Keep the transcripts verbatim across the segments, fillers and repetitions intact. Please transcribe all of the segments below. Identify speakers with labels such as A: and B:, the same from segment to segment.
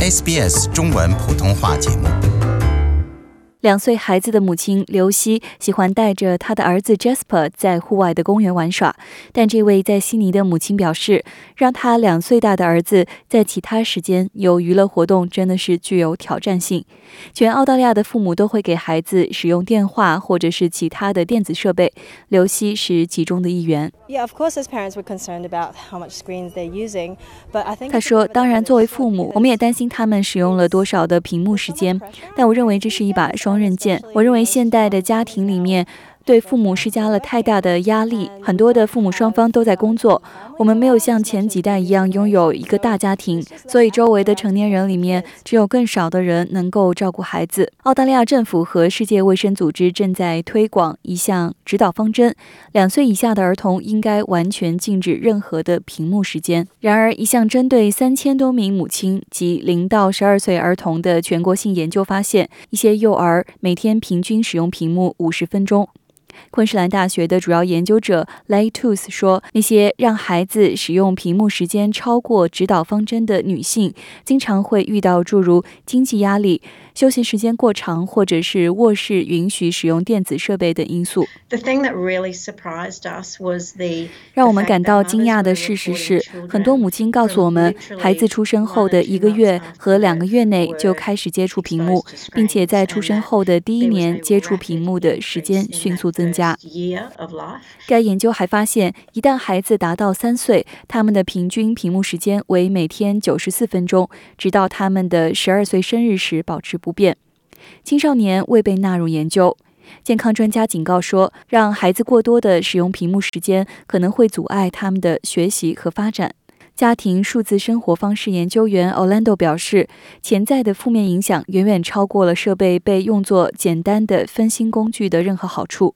A: S B S 中文普通话节目。
B: 两岁孩子的母亲刘希喜欢带着她的儿子 Jasper 在户外的公园玩耍，但这位在悉尼的母亲表示，让她两岁大的儿子在其他时间有娱乐活动真的是具有挑战性。全澳大利亚的父母都会给孩子使用电话或者是其他的电子设备，刘希是其中的一员。他说，当然作为父母，我们也担心他们使用了多少的屏幕时间，但我认为这是一把双刃剑。我认为现代的家庭里面对父母施加了太大的压力，很多的父母双方都在工作，我们没有像前几代一样拥有一个大家庭，所以周围的成年人里面只有更少的人能够照顾孩子。澳大利亚政府和世界卫生组织正在推广一项指导方针，两岁以下的儿童应该完全禁止任何的屏幕时间。然而，一项针对三千多名母亲及零到十二岁儿童的全国性研究发现，一些幼儿每天平均使用屏幕五十分钟。昆士兰大学的主要研究者 Lay Tooth 说，那些让孩子使用屏幕时间超过指导方针的女性，经常会遇到诸如经济压力、休息时间过长，或者是卧室允许使用电子设备等因素。让我们感到惊讶的事实是，很多母亲告诉我们，孩子出生后的一个月和两个月内就开始接触屏幕，并且在出生后的第一年接触屏幕的时间迅速增加。该研究还发现，一旦孩子达到三岁，他们的平均屏幕时间为每天九十四分钟，直到他们的十二岁生日时保持不变。青少年未被纳入研究。健康专家警告说，让孩子过多的使用屏幕时间可能会阻碍他们的学习和发展。家庭数字生活方式研究员 Orlando 表示，潜在的负面影响远远超过了设备被用作简单的分心工具的任何好处。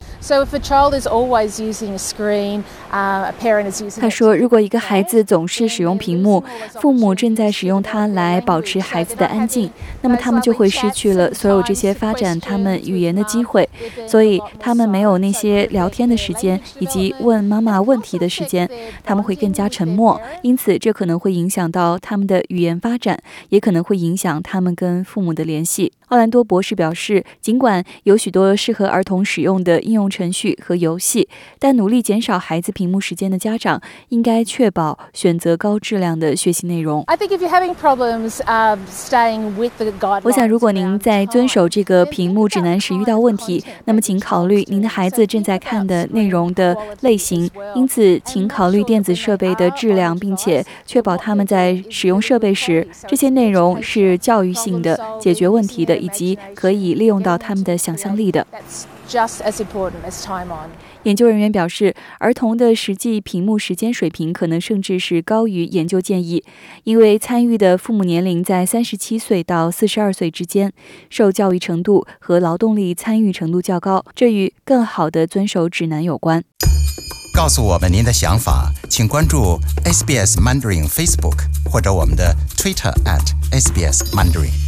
B: 他说，如果一个孩子总是使用屏幕，父母正在使用它来保持孩子的安静，那么他们就会失去了所有这些发展他们语言的机会，所以他们没有那些聊天的时间以及问妈妈问题的时间，他们会更加沉默，因此这可能会影响到他们的语言发展，也可能会影响他们跟父母的联系。奥兰多博士表示，尽管有许多适合儿童使用的应用程序和游戏，但努力减少孩子屏幕时间的家长应该确保选择高质量的学习内容。我想，如果您在遵守这个屏幕指南时遇到问题，那么请考虑您的孩子正在看的内容的类型，因此请考虑电子设备的质量，并且确保他们在使用设备时，这些内容是教育性的、解决问题的，以及可以利用到他们的想象力的。研究人员表示，儿童的实际屏幕时间水平可能甚至是高于研究建议，因为参与的父母年龄在三十七岁到四十二岁之间，受教育程度和劳动力参与程度较高，这与更好地遵守指南有关。
A: 告诉我们您的想法，请关注 S B S Mandarin Facebook 或者我们的 Twitter at S B S Mandarin。